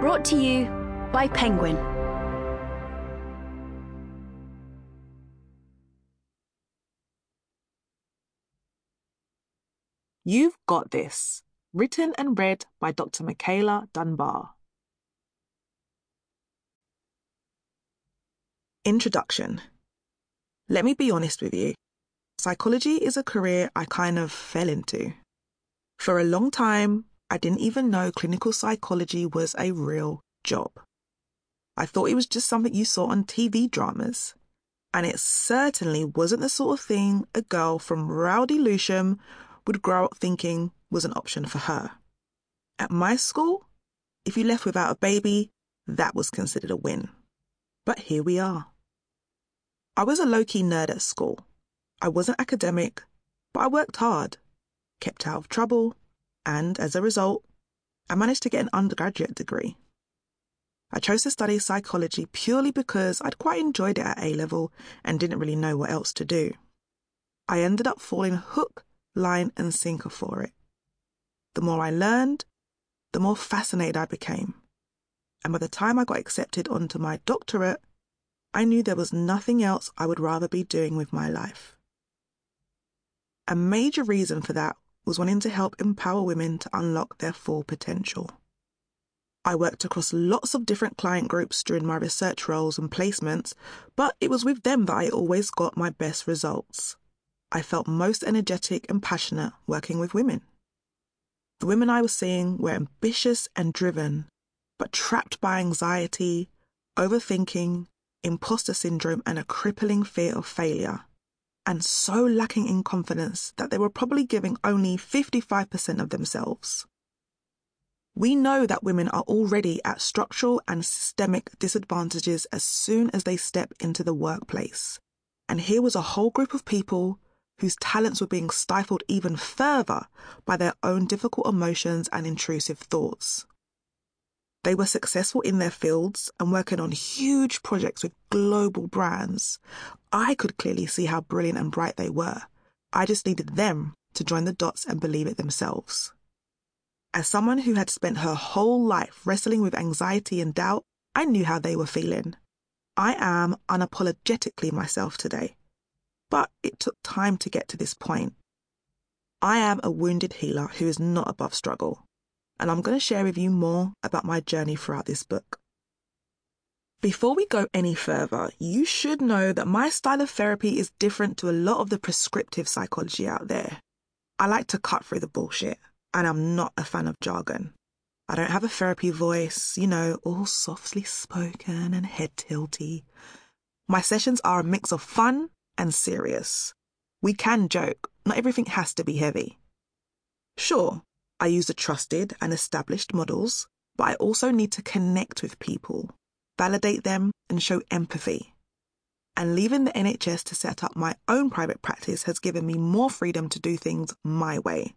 Brought to you by Penguin. You've Got This, written and read by Dr. Michaela Dunbar. Introduction. Let me be honest with you. Psychology is a career I kind of fell into. For a long time, I didn't even know clinical psychology was a real job. I thought it was just something you saw on TV dramas. And it certainly wasn't the sort of thing a girl from Rowdy Lewisham would grow up thinking was an option for her. At my school, if you left without a baby, that was considered a win. But here we are. I was a low-key nerd at school. I wasn't academic, but I worked hard, kept out of trouble, and as a result, I managed to get an undergraduate degree. I chose to study psychology purely because I'd quite enjoyed it at A-level and didn't really know what else to do. I ended up falling hook, line and sinker for it. The more I learned, the more fascinated I became. And by the time I got accepted onto my doctorate, I knew there was nothing else I would rather be doing with my life. A major reason for that was wanting to help empower women to unlock their full potential. I worked across lots of different client groups during my research roles and placements, but it was with them that I always got my best results. I felt most energetic and passionate working with women. The women I was seeing were ambitious and driven, but trapped by anxiety, overthinking, imposter syndrome and a crippling fear of failure, and so lacking in confidence that they were probably giving only 55% of themselves. We know that women are already at structural and systemic disadvantages as soon as they step into the workplace. And here was a whole group of people whose talents were being stifled even further by their own difficult emotions and intrusive thoughts. They were successful in their fields and working on huge projects with global brands. I could clearly see how brilliant and bright they were. I just needed them to join the dots and believe it themselves. As someone who had spent her whole life wrestling with anxiety and doubt, I knew how they were feeling. I am unapologetically myself today. But it took time to get to this point. I am a wounded healer who is not above struggle, and I'm going to share with you more about my journey throughout this book. Before we go any further, you should know that my style of therapy is different to a lot of the prescriptive psychology out there. I like to cut through the bullshit, and I'm not a fan of jargon. I don't have a therapy voice, all softly spoken and head tilty. My sessions are a mix of fun and serious. We can joke, not everything has to be heavy. Sure, I use the trusted and established models, but I also need to connect with people, validate them and show empathy. And leaving the NHS to set up my own private practice has given me more freedom to do things my way.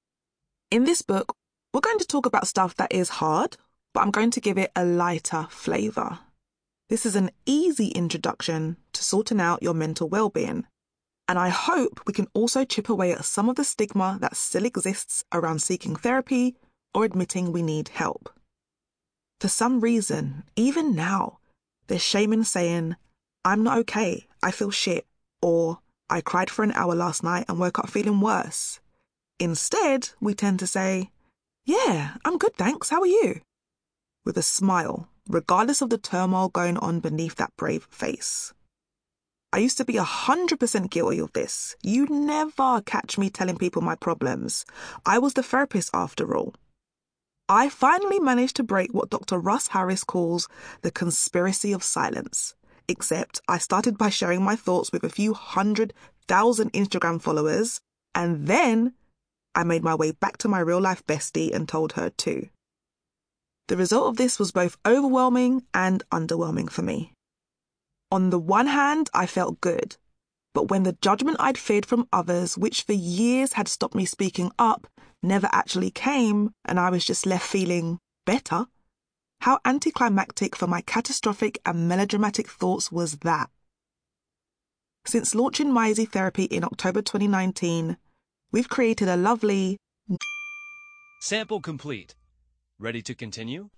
In this book, we're going to talk about stuff that is hard, but I'm going to give it a lighter flavour. This is an easy introduction to sorting out your mental well-being, and I hope we can also chip away at some of the stigma that still exists around seeking therapy or admitting we need help. For some reason, even now, there's shame in saying, "I'm not okay, I feel shit," or "I cried for an hour last night and woke up feeling worse." Instead, we tend to say, "Yeah, I'm good, thanks, how are you?" with a smile, regardless of the turmoil going on beneath that brave face. I used to be 100% guilty of this. You'd never catch me telling people my problems. I was the therapist after all. I finally managed to break what Dr. Russ Harris calls the conspiracy of silence, except I started by sharing my thoughts with a few 100,000 Instagram followers, and then I made my way back to my real-life bestie and told her too. The result of this was both overwhelming and underwhelming for me. On the one hand, I felt good, but when the judgment I'd feared from others, which for years had stopped me speaking up, never actually came, and I was just left feeling better, how anticlimactic for my catastrophic and melodramatic thoughts was that? Since launching Mysie Therapy in October 2019, we've created a lovely... Sample complete. Ready to continue?